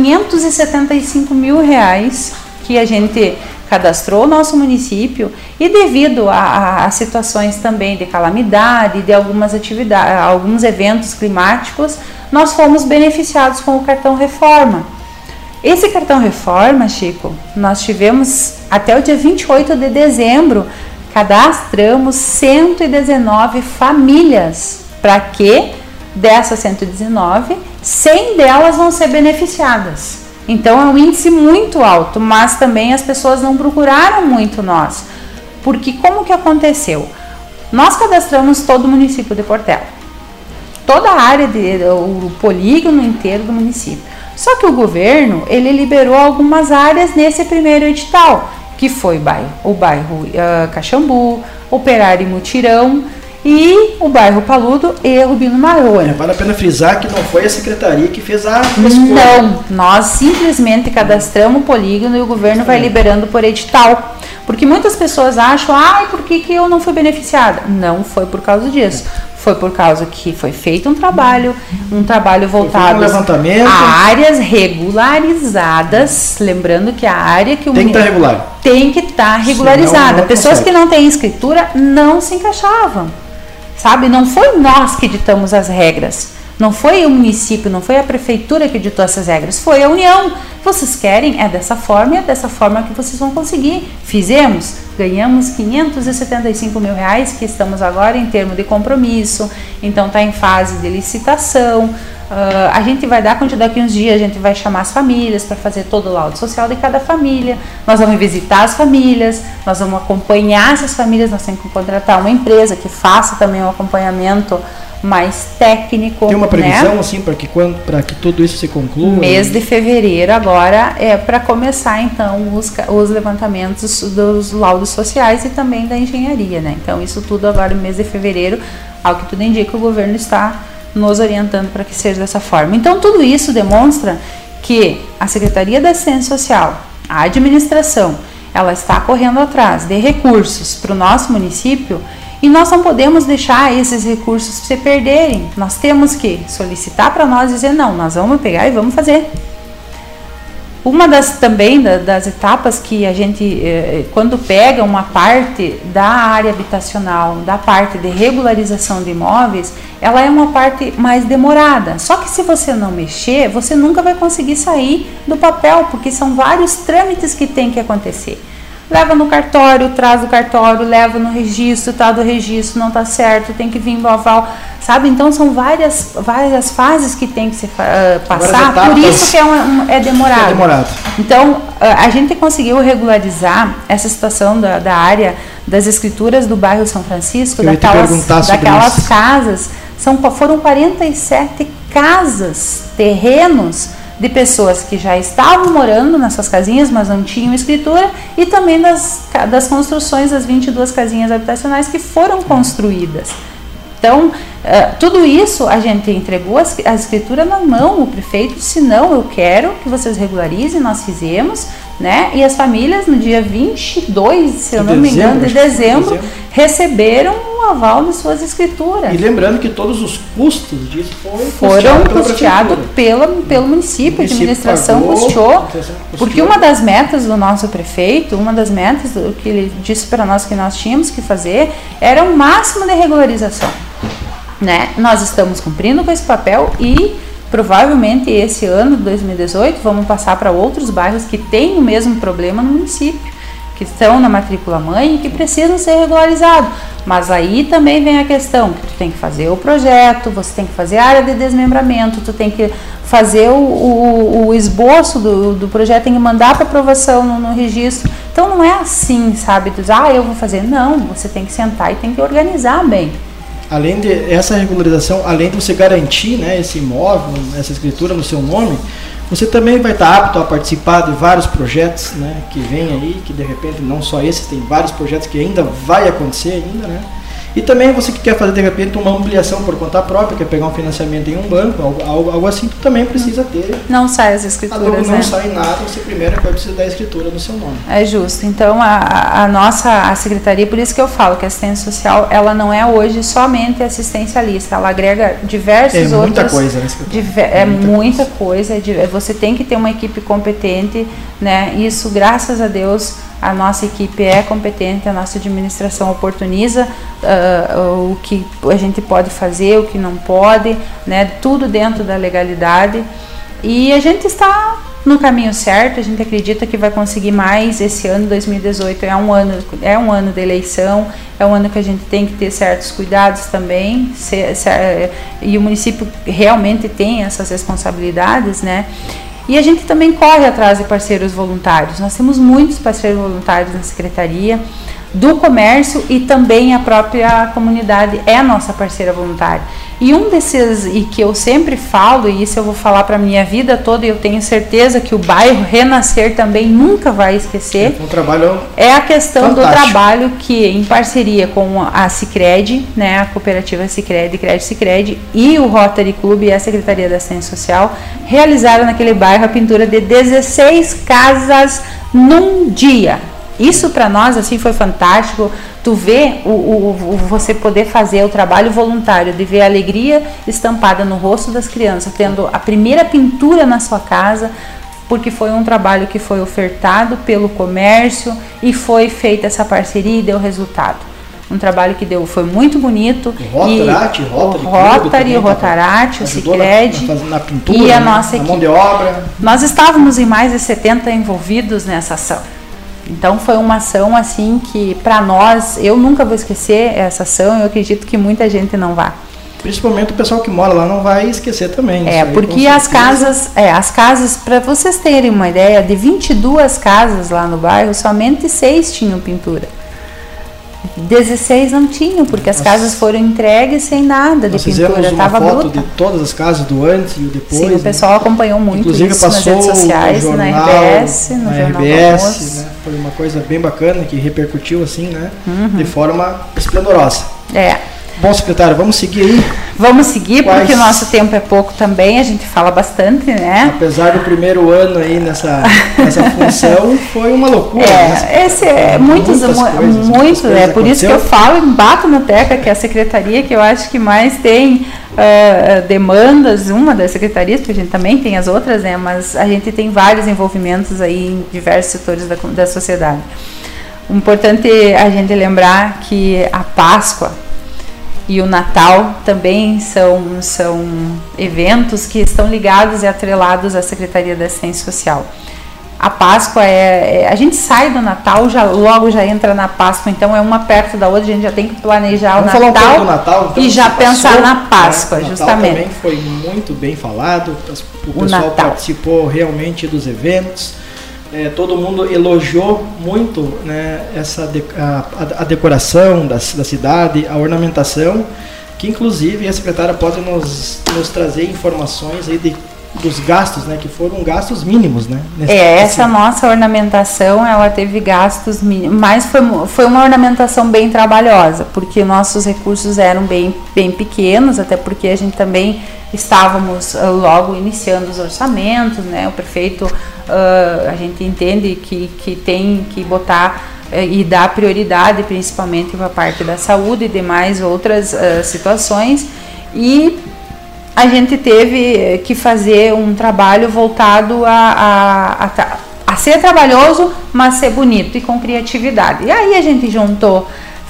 575 mil reais que a gente cadastrou o nosso município, e devido a situações também de calamidade, de algumas atividades, alguns eventos climáticos, nós fomos beneficiados com o cartão Reforma. Esse cartão Reforma, Chico, nós tivemos até o dia 28 de dezembro, cadastramos 119 famílias. Para quê? Dessas 119, 100 delas vão ser beneficiadas. Então é um índice muito alto, mas também as pessoas não procuraram muito nós. Porque como que aconteceu? Nós cadastramos todo o município de Portela. Toda a área, o polígono inteiro do município. Só que o governo, ele liberou algumas áreas nesse primeiro edital, que foi o bairro Caxambu, Operário e Mutirão, e o bairro Paludo e Rubino Marrone. Vale a pena frisar que não foi a secretaria que fez a escolha. Não, nós simplesmente cadastramos o polígono e o governo vai liberando por edital. Porque muitas pessoas acham, por que eu não fui beneficiada? Não foi por causa disso. Foi por causa que foi feito um trabalho voltado a áreas regularizadas. Lembrando que a área que o tem que estar regular. Tem que estar regularizada. Pessoas que não têm escritura não se encaixavam. Sabe? Não foi nós que ditamos as regras. Não foi o município, não foi a prefeitura que ditou essas regras. Foi a União. Vocês querem? É dessa forma e é dessa forma que vocês vão conseguir. Fizemos. Ganhamos 575 mil reais, que estamos agora em termo de compromisso. Então está em fase de licitação. A gente vai dar, quando daqui uns dias, a gente vai chamar as famílias para fazer todo o laudo social de cada família. Nós vamos visitar as famílias, nós vamos acompanhar essas famílias, nós temos que contratar uma empresa que faça também o acompanhamento mais técnico. Tem uma previsão, né? assim, para que tudo isso se conclua? Mês de fevereiro agora é para começar então os levantamentos dos laudos sociais e também da engenharia, né? Então isso tudo agora no mês de fevereiro, ao que tudo indica, o governo está nos orientando para que seja dessa forma. Então tudo isso demonstra que a Secretaria da Assistência Social, a administração, ela está correndo atrás de recursos para o nosso município. E nós não podemos deixar esses recursos se perderem. Nós temos que solicitar para nós e dizer, não, nós vamos pegar e vamos fazer. Uma das etapas que a gente, quando pega uma parte da área habitacional, da parte de regularização de imóveis, ela é uma parte mais demorada. Só que se você não mexer, você nunca vai conseguir sair do papel, porque são vários trâmites que tem que acontecer. Leva no cartório, traz do cartório, leva no registro, tá do registro, não tá certo, tem que vir no aval, sabe? Então são várias fases que tem que se passar, por isso que é demorado. É demorado. Então a gente conseguiu regularizar essa situação da área das escrituras do bairro São Francisco, daquelas casas, foram 47 casas, terrenos, de pessoas que já estavam morando nessas casinhas, mas não tinham escritura, e também das construções das 22 casinhas habitacionais que foram construídas. Então, tudo isso a gente entregou a escritura na mão, o prefeito disse, não, eu quero que vocês regularizem, nós fizemos, né? E as famílias no dia 22, se eu não me engano, de dezembro, receberam o aval de suas escrituras. E lembrando que todos os custos disso foram custeados pelo município, a administração custeou, porque uma das metas do nosso prefeito, uma das metas que ele disse para nós que nós tínhamos que fazer, era o máximo de regularização. Né? Nós estamos cumprindo com esse papel e provavelmente esse ano, 2018, vamos passar para outros bairros que têm o mesmo problema no município, que estão na matrícula mãe e que precisam ser regularizados. Mas aí também vem a questão que tu tem que fazer o projeto, você tem que fazer a área de desmembramento, tu tem que fazer o esboço do projeto, tem que mandar para aprovação no registro. Então não é assim, sabe? Tu diz, eu vou fazer. Não, você tem que sentar e tem que organizar bem. Além de essa regularização, além de você garantir, né, esse imóvel, essa escritura no seu nome, você também vai estar apto a participar de vários projetos, né, que vem aí, que de repente não só esses, tem vários projetos que ainda vai acontecer ainda, né? E também você que quer fazer de repente uma ampliação por conta própria, quer pegar um financiamento em um banco, algo assim, tu também precisa ter. Não sai as escrituras, não sai nada, você primeiro vai precisar da escritura no seu nome. É justo. Então a secretaria, por isso que eu falo que a assistência social, ela não é hoje somente assistencialista, ela agrega diversos outros. Muita coisa, né? Muita coisa. Você tem que ter uma equipe competente, né? Isso, graças a Deus, a nossa equipe é competente, a nossa administração oportuniza o que a gente pode fazer, o que não pode, né? Tudo dentro da legalidade. E a gente está no caminho certo, a gente acredita que vai conseguir mais. Esse ano, 2018, é um ano de eleição, é um ano que a gente tem que ter certos cuidados também, e o município realmente tem essas responsabilidades, né? E a gente também corre atrás de parceiros voluntários. Nós temos muitos parceiros voluntários na Secretaria do Comércio, e também a própria comunidade é a nossa parceira voluntária. E um desses, e que eu sempre falo, e isso eu vou falar para a minha vida toda, e eu tenho certeza que o bairro Renascer também nunca vai esquecer, é a questão do trabalho que, em parceria com a Sicredi, né, a cooperativa Sicredi, Crédito Sicredi, e o Rotary Club e a Secretaria da Assistência Social, realizaram naquele bairro a pintura de 16 casas num dia. Isso para nós assim foi fantástico. Tu vê você poder fazer o trabalho voluntário, de ver a alegria estampada no rosto das crianças, tendo a primeira pintura na sua casa, porque foi um trabalho que foi ofertado pelo comércio e foi feita essa parceria e deu resultado. Um trabalho que foi muito bonito. O Rotarate, o Sicredi na pintura, e a nossa equipe. Mão de obra. Nós estávamos em mais de 70 envolvidos nessa ação. Então foi uma ação assim que para nós, eu nunca vou esquecer essa ação, eu acredito que muita gente não vai. Principalmente o pessoal que mora lá não vai esquecer também. Porque as casas, para vocês terem uma ideia, de 22 casas lá no bairro, somente 6 tinham pintura. 16 não tinham, porque as casas foram entregues sem nada de pintura, estava bruta. Foto de todas as casas do antes e o depois. Sim, o pessoal acompanhou muito. Inclusive isso passou nas redes sociais, no jornal, na RBS, no Jornal do Almoço. Né? Foi uma coisa bem bacana que repercutiu assim, né? De forma esplendorosa. Bom, secretário, vamos seguir aí? Vamos seguir, porque o nosso tempo é pouco também, a gente fala bastante, né? Apesar do primeiro ano aí nessa função, foi uma loucura. Esse é muitas coisas, é por isso que eu falo, bato na tecla que é a secretaria que eu acho que mais tem demandas, uma das secretarias, porque a gente também tem as outras, né? Mas a gente tem vários envolvimentos aí em diversos setores da sociedade. O importante é a gente lembrar que a Páscoa e o Natal também são eventos que estão ligados e atrelados à Secretaria da Assistência Social. A Páscoa a gente sai do Natal, logo já entra na Páscoa, então é uma perto da outra, a gente já tem que planejar Vamos o Natal, falar um pouco do Natal então, e já pensar na Páscoa, o Natal justamente. Também foi muito bem falado, o pessoal Natal participou realmente dos eventos. Todo mundo elogiou muito, né, a decoração da cidade, a ornamentação, que inclusive a secretária pode nos trazer informações aí dos gastos, né, que foram gastos mínimos, né? Essa nossa ornamentação, ela teve gastos mínimos, mas foi uma ornamentação bem trabalhosa, porque nossos recursos eram bem pequenos, até porque a gente também estávamos logo iniciando os orçamentos, né? O prefeito, a gente entende que tem que botar e dar prioridade principalmente para a parte da saúde e demais outras situações, e a gente teve que fazer um trabalho voltado a ser trabalhoso, mas ser bonito e com criatividade. E aí a gente juntou,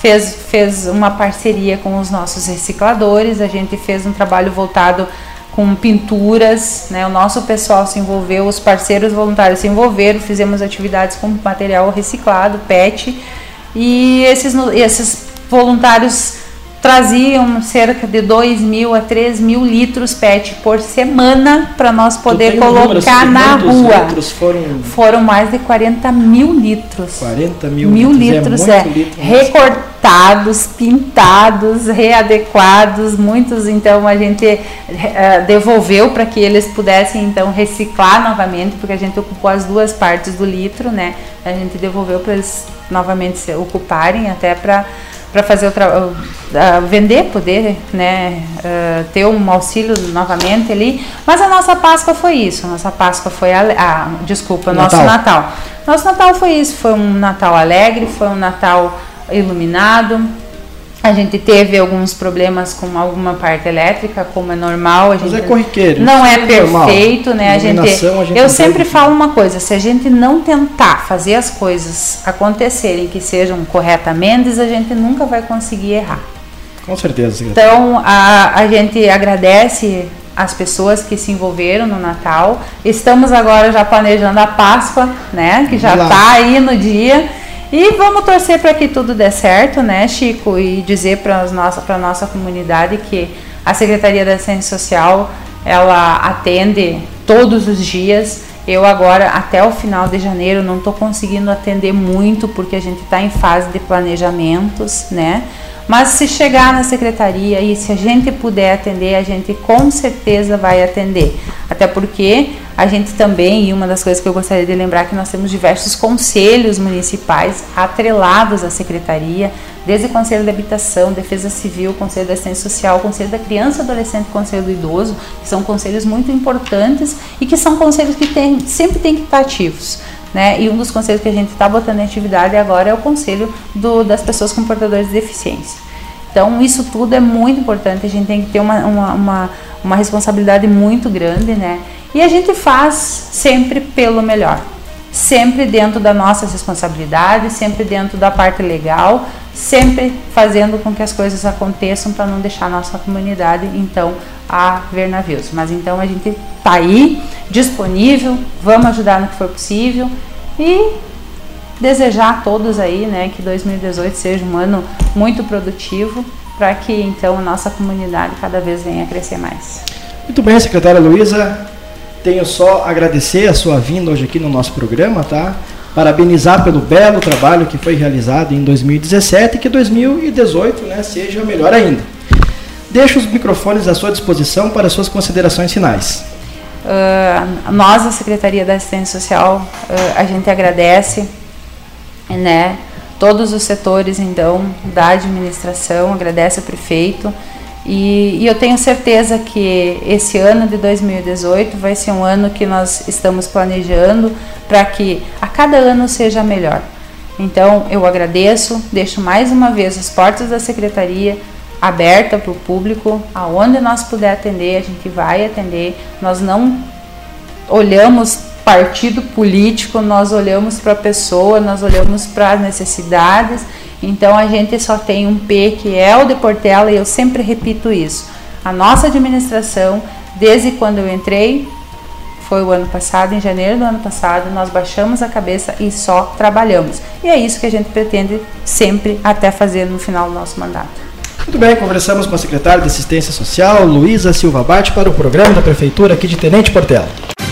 fez uma parceria com os nossos recicladores, a gente fez um trabalho voltado com pinturas, né? O nosso pessoal se envolveu, os parceiros voluntários se envolveram, fizemos atividades com material reciclado, PET, e esses voluntários traziam cerca de 2.000 a 3.000 litros PET por semana para nós poder colocar na rua. Foram mais de 40.000 litros. 40.000 litros, recortados, pintados, readequados, muitos. Então a gente devolveu para que eles pudessem então reciclar novamente, porque a gente ocupou as duas partes do litro, né? A gente devolveu para eles novamente se ocuparem, até para fazer vender, poder, né, ter um auxílio novamente ali. Mas a nossa Páscoa foi isso, a nossa Páscoa foi nosso Natal. Nosso Natal foi isso, foi um Natal alegre, foi um Natal iluminado. A gente teve alguns problemas com alguma parte elétrica, como é normal. Mas é corriqueiro. Não é perfeito, né? Eu sempre falo uma coisa: se a gente não tentar fazer as coisas acontecerem, que sejam corretamente, a gente nunca vai conseguir errar. Com certeza. Então, a gente agradece as pessoas que se envolveram no Natal. Estamos agora já planejando a Páscoa, né? Que já está aí no dia. E vamos torcer para que tudo dê certo, né, Chico? E dizer para a nossa comunidade que a Secretaria da Assistência Social, ela atende todos os dias. Eu agora, até o final de janeiro, não estou conseguindo atender muito, porque a gente está em fase de planejamentos, né? Mas se chegar na secretaria e se a gente puder atender, a gente com certeza vai atender. Até porque a gente também, e uma das coisas que eu gostaria de lembrar, que nós temos diversos conselhos municipais atrelados à secretaria, desde o Conselho da Habitação, Defesa Civil, Conselho da Assistência Social, Conselho da Criança e Adolescente e Conselho do Idoso, que são conselhos muito importantes e que são conselhos que sempre tem que estar ativos. Né? E um dos conselhos que a gente está botando em atividade agora é o conselho das pessoas com portadores de deficiência. Então isso tudo é muito importante, a gente tem que ter uma responsabilidade muito grande, né? E a gente faz sempre pelo melhor, sempre dentro da nossa responsabilidade, sempre dentro da parte legal, sempre fazendo com que as coisas aconteçam para não deixar a nossa comunidade então a ver navios. Mas então a gente está aí, disponível, vamos ajudar no que for possível e desejar a todos aí, né, que 2018 seja um ano muito produtivo para que então a nossa comunidade cada vez venha a crescer mais. Muito bem, secretária Luísa, tenho só a agradecer a sua vinda hoje aqui no nosso programa, tá? parabenizar pelo belo trabalho que foi realizado em 2017 e que 2018, seja melhor ainda. Deixo os microfones à sua disposição para suas considerações finais. Nós, a Secretaria da Assistência Social, a gente agradece, todos os setores, então, da administração, agradece ao prefeito, e eu tenho certeza que esse ano de 2018 vai ser um ano que nós estamos planejando para que a cada ano seja melhor. Então, eu agradeço, deixo mais uma vez as portas da Secretaria aberta para o público, aonde nós puder atender, a gente vai atender. Nós não olhamos partido político, nós olhamos para a pessoa, nós olhamos para as necessidades. Então a gente só tem um P, que é o de Portela, e eu sempre repito isso. A nossa administração, desde quando eu entrei, foi o ano passado, em janeiro do ano passado, nós baixamos a cabeça e só trabalhamos. E é isso que a gente pretende sempre até fazer no final do nosso mandato. Muito bem, conversamos com a secretária de Assistência Social, Luísa Silva Bate, para o programa da Prefeitura aqui de Tenente Portela.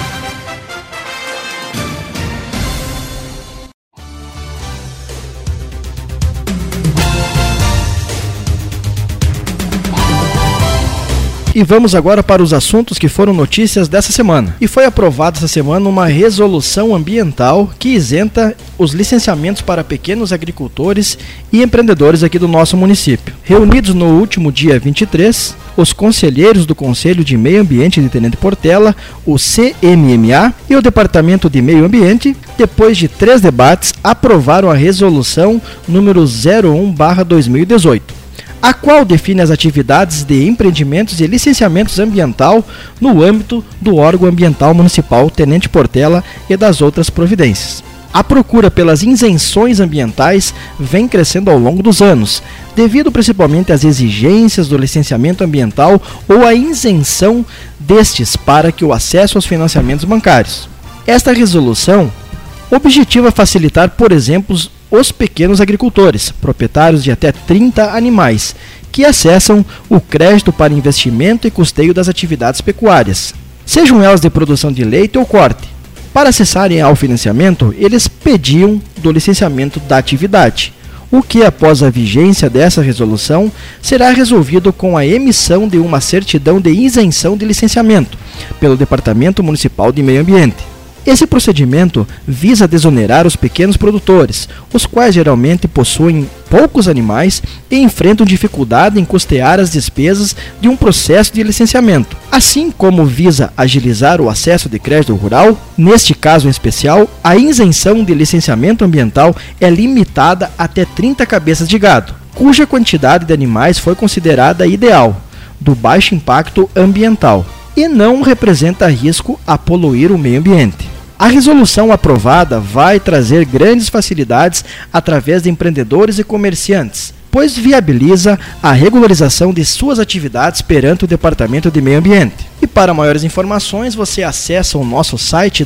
E vamos agora para os assuntos que foram notícias dessa semana. E foi aprovada essa semana uma resolução ambiental que isenta os licenciamentos para pequenos agricultores e empreendedores aqui do nosso município. Reunidos no último dia 23, os conselheiros do Conselho de Meio Ambiente de Tenente Portela, o CMMA, e o Departamento de Meio Ambiente, depois de 3 debates, aprovaram a resolução número 01/2018. A qual define as atividades de empreendimentos e licenciamentos ambiental no âmbito do órgão ambiental municipal Tenente Portela e das outras providências. A procura pelas isenções ambientais vem crescendo ao longo dos anos, devido principalmente às exigências do licenciamento ambiental ou à isenção destes para que o acesso aos financiamentos bancários. Esta resolução objetiva facilitar, por exemplo, os pequenos agricultores, proprietários de até 30 animais, que acessam o crédito para investimento e custeio das atividades pecuárias, sejam elas de produção de leite ou corte. Para acessarem ao financiamento, eles pediam do licenciamento da atividade, o que, após a vigência dessa resolução, será resolvido com a emissão de uma certidão de isenção de licenciamento pelo Departamento Municipal de Meio Ambiente. Esse procedimento visa desonerar os pequenos produtores, os quais geralmente possuem poucos animais e enfrentam dificuldade em custear as despesas de um processo de licenciamento. Assim como visa agilizar o acesso de crédito rural, neste caso em especial, a isenção de licenciamento ambiental é limitada até 30 cabeças de gado, cuja quantidade de animais foi considerada ideal, do baixo impacto ambiental, e não representa risco a poluir o meio ambiente. A resolução aprovada vai trazer grandes facilidades através de empreendedores e comerciantes, pois viabiliza a regularização de suas atividades perante o Departamento de Meio Ambiente. E para maiores informações, você acessa o nosso site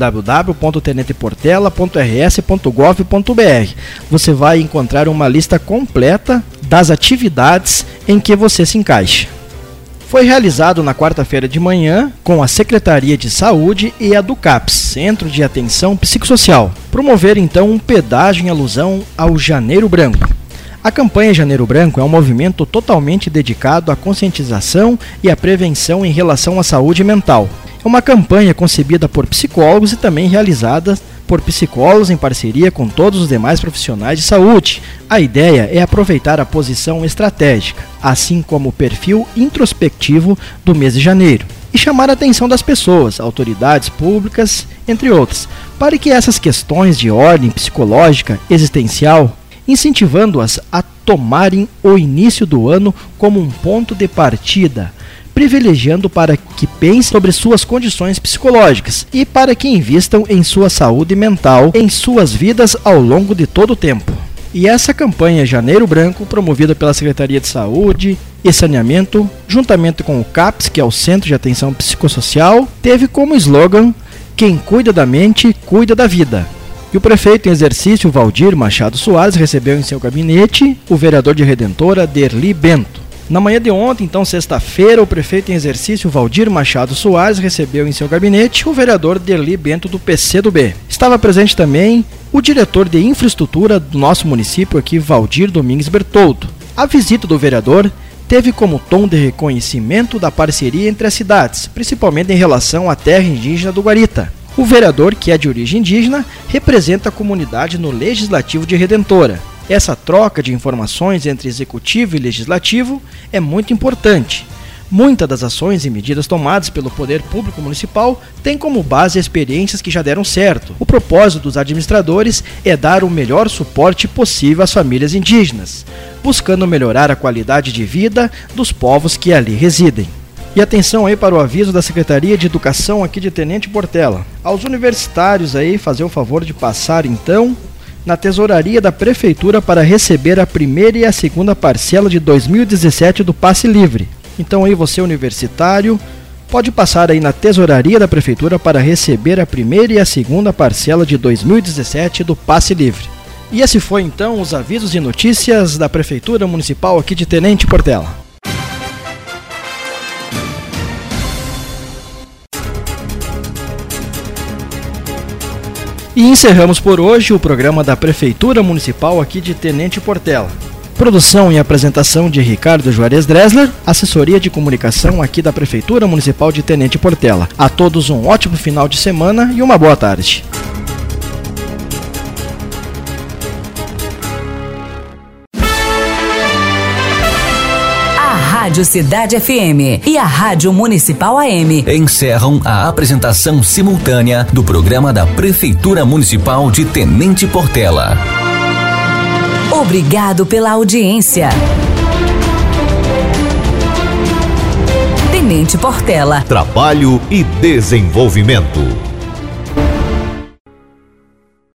www.tenenteportela.rs.gov.br. Você vai encontrar uma lista completa das atividades em que você se encaixa. Foi realizado na quarta-feira de manhã com a Secretaria de Saúde e a do CAPS, Centro de Atenção Psicossocial, promover então um pedágio em alusão ao Janeiro Branco. A campanha Janeiro Branco é um movimento totalmente dedicado à conscientização e à prevenção em relação à saúde mental. É uma campanha concebida por psicólogos e também realizada por psicólogos em parceria com todos os demais profissionais de saúde. A ideia é aproveitar a posição estratégica, assim como o perfil introspectivo do mês de janeiro, e chamar a atenção das pessoas, autoridades públicas, entre outras, para que essas questões de ordem psicológica existencial, incentivando-as a tomarem o início do ano como um ponto de partida, privilegiando para que pensem sobre suas condições psicológicas e para que invistam em sua saúde mental em suas vidas ao longo de todo o tempo. E essa campanha Janeiro Branco, promovida pela Secretaria de Saúde e Saneamento, juntamente com o CAPS, que é o Centro de Atenção Psicossocial, teve como slogan: "Quem cuida da mente, cuida da vida". E o prefeito em exercício, Valdir Machado Soares, recebeu em seu gabinete o vereador de Redentora, Derli Bento. Na manhã de ontem, então sexta-feira, o prefeito em exercício Valdir Machado Soares recebeu em seu gabinete o vereador Derli Bento do PCdoB. Estava presente também o diretor de infraestrutura do nosso município aqui, Valdir Domingues Bertoldo. A visita do vereador teve como tom de reconhecimento da parceria entre as cidades, principalmente em relação à terra indígena do Guarita. O vereador, que é de origem indígena, representa a comunidade no Legislativo de Redentora. Essa troca de informações entre Executivo e Legislativo é muito importante. Muitas das ações e medidas tomadas pelo Poder Público Municipal têm como base experiências que já deram certo. O propósito dos administradores é dar o melhor suporte possível às famílias indígenas, buscando melhorar a qualidade de vida dos povos que ali residem. E atenção aí para o aviso da Secretaria de Educação aqui de Tenente Portela. Aos universitários aí, fazer o favor de passar então na tesouraria da Prefeitura para receber a primeira e a segunda parcela de 2017 do Passe Livre. Então aí você universitário pode passar aí na tesouraria da Prefeitura para receber a primeira e a segunda parcela de 2017 do Passe Livre. E esse foi então os avisos e notícias da Prefeitura Municipal aqui de Tenente Portela. E encerramos por hoje o programa da Prefeitura Municipal aqui de Tenente Portela. Produção e apresentação de Ricardo Juarez Dressler, assessoria de comunicação aqui da Prefeitura Municipal de Tenente Portela. A todos um ótimo final de semana e uma boa tarde. A Rádio Cidade FM e a Rádio Municipal AM encerram a apresentação simultânea do programa da Prefeitura Municipal de Tenente Portela. Obrigado pela audiência. Tenente Portela. Trabalho e desenvolvimento.